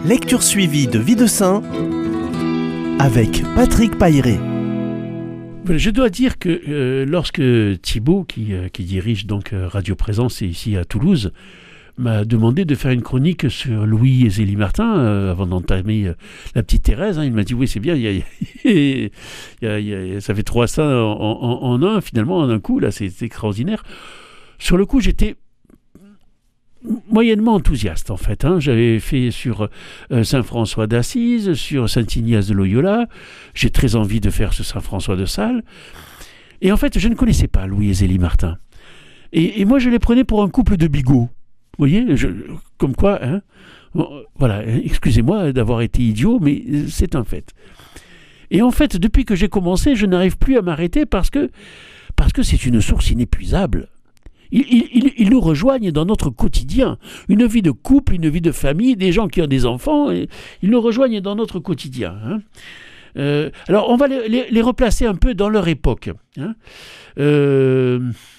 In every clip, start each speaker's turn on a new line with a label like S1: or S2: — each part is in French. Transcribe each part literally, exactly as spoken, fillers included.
S1: Lecture suivie de Vie de Saint avec Patrick Pailleret.
S2: Je dois dire que euh, lorsque Thibaut, qui, euh, qui dirige donc euh, Radio Présence ici à Toulouse, m'a demandé de faire une chronique sur Louis et Zélie Martin, euh, avant d'entamer euh, la petite Thérèse, hein, il m'a dit oui c'est bien, il y a, il y a, il y a, ça fait trois saints en, en, en un, finalement en un coup, là c'est, c'est extraordinaire. Sur le coup j'étais moyennement enthousiaste en fait, hein. J'avais fait sur euh, Saint François d'Assise, sur Saint Ignace de Loyola, j'ai très envie de faire sur Saint François de Sales, et en fait je ne connaissais pas Louis et Zélie Martin, et, et moi je les prenais pour un couple de bigots, vous voyez, je, comme quoi, hein, bon, voilà, excusez-moi d'avoir été idiot, mais c'est un fait. Et en fait, depuis que j'ai commencé, je n'arrive plus à m'arrêter parce que, parce que c'est une source inépuisable. Ils, ils, ils nous rejoignent dans notre quotidien. Une vie de couple, une vie de famille, des gens qui ont des enfants, et ils nous rejoignent dans notre quotidien. Hein. Euh, alors, on va les, les, les replacer un peu dans leur époque. Hein. Euh...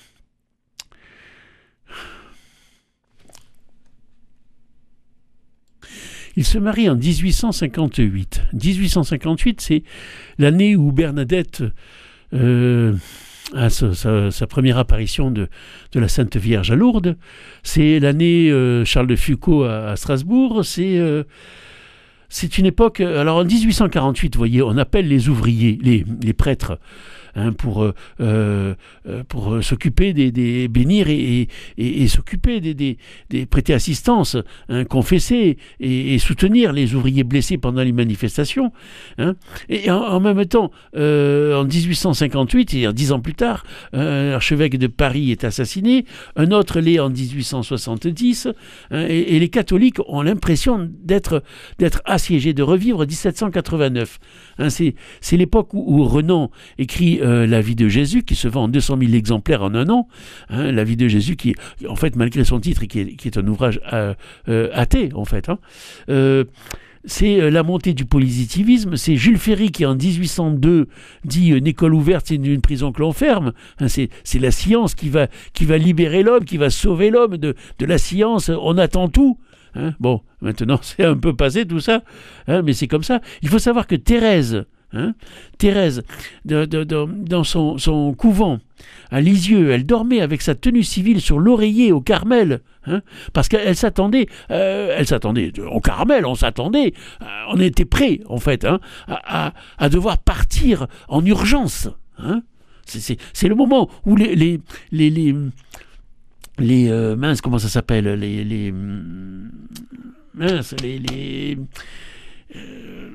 S2: Ils se marient en dix-huit cent cinquante-huit. dix-huit cent cinquante-huit, c'est l'année où Bernadette euh, a sa, sa, sa première apparition de, de la Sainte Vierge à Lourdes. C'est l'année euh, Charles de Foucault à, à Strasbourg. C'est, euh, c'est une époque... Alors en dix-huit cent quarante-huit, vous voyez, on appelle les ouvriers, les, les prêtres, hein, pour, euh, euh, pour s'occuper des, des bénir et, et, et, et s'occuper des, des, des prêter assistance, hein, confesser et, et soutenir les ouvriers blessés pendant les manifestations. Hein. Et en, en même temps, euh, en dix-huit cent cinquante-huit, c'est-à-dire dix ans plus tard, un archevêque de Paris est assassiné, un autre l'est en dix-huit cent soixante-dix, hein, et, et les catholiques ont l'impression d'être, d'être assiégés, de revivre dix-sept cent quatre-vingt-neuf. Hein, c'est, c'est l'époque où, où Renan écrit Euh, la vie de Jésus, qui se vend en deux cent mille exemplaires en un an, hein, la vie de Jésus qui, en fait, malgré son titre, qui est, qui est un ouvrage euh, euh, athée, en fait, hein, euh, c'est euh, la montée du positivisme. C'est Jules Ferry qui, en dix-huit cent deux, dit euh, « une école ouverte, c'est une, une prison que l'on ferme hein, ». C'est, c'est la science qui va, qui va libérer l'homme, qui va sauver l'homme de, de la science. On attend tout. Hein. Bon, maintenant, c'est un peu passé tout ça, hein, mais c'est comme ça. Il faut savoir que Thérèse, Hein Thérèse, de, de, de, dans son, son couvent à Lisieux, elle dormait avec sa tenue civile sur l'oreiller au Carmel, hein, parce qu'elle s'attendait, euh, elle s'attendait au Carmel, on s'attendait, euh, on était prêt en fait, hein, à, à, à devoir partir en urgence. Hein. C'est, c'est, c'est le moment où les les les les, les euh, mince, comment ça s'appelle, les les mince, les les euh,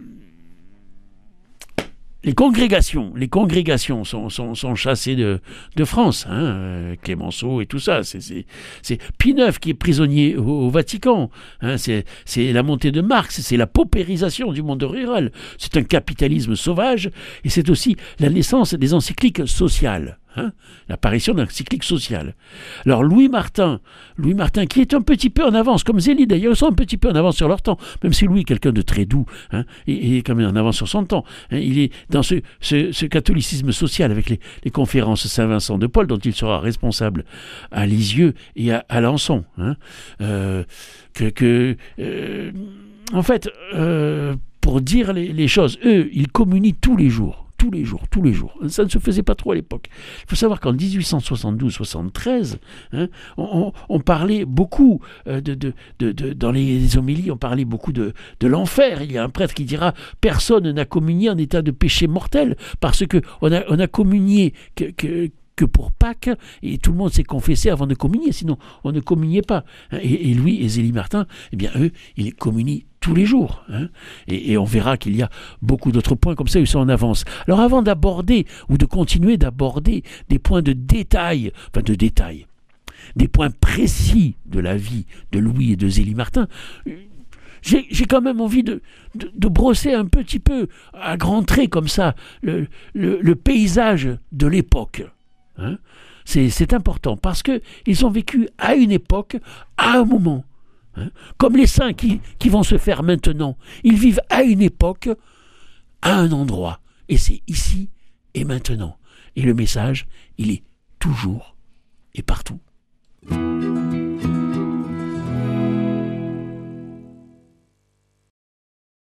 S2: Les congrégations, les congrégations sont, sont, sont chassées de, de France, hein, Clémenceau et tout ça. C'est, c'est, c'est Pie neuf qui est prisonnier au, au Vatican. Hein, c'est, c'est la montée de Marx, c'est la paupérisation du monde rural. C'est un capitalisme sauvage et c'est aussi la naissance des encycliques sociales. Hein, l'apparition d'un cyclique social. Alors Louis Martin, Louis Martin qui est un petit peu en avance, comme Zélie d'ailleurs, ils sont un petit peu en avance sur leur temps, même si Louis est quelqu'un de très doux, hein, et, et quand même en avance sur son temps. Hein, il est dans ce, ce, ce catholicisme social avec les, les conférences Saint-Vincent de Paul, dont il sera responsable à Lisieux et à Alençon. Hein, euh, que, que euh, en fait, euh, pour dire les, les choses, eux, ils communient tous les jours. Tous les jours, tous les jours. Ça ne se faisait pas trop à l'époque. Il faut savoir qu'en dix-huit cent soixante-douze soixante-treize, hein, on, on, on parlait beaucoup, euh, de, de, de, de, dans les homélies, on parlait beaucoup de, de l'enfer. Il y a un prêtre qui dira « Personne n'a communié en état de péché mortel » parce qu'on a, on a communié que... que que pour Pâques, et tout le monde s'est confessé avant de communier, sinon on ne communiait pas. Et, et Louis et Zélie Martin, eh bien eux, ils communient tous les jours. Hein, et, et on verra qu'il y a beaucoup d'autres points comme ça, ils sont en avance. Alors avant d'aborder, ou de continuer d'aborder des points de détail, enfin de détail, des points précis de la vie de Louis et de Zélie Martin, J'ai, j'ai quand même envie de, de, de brosser un petit peu, à grands traits comme ça, le, le, le paysage de l'époque. Hein, c'est, c'est important parce qu'ils ont vécu à une époque, à un moment. Hein, comme les saints qui, qui vont se faire maintenant. Ils vivent à une époque, à un endroit. Et c'est ici et maintenant. Et le message, il est toujours et partout.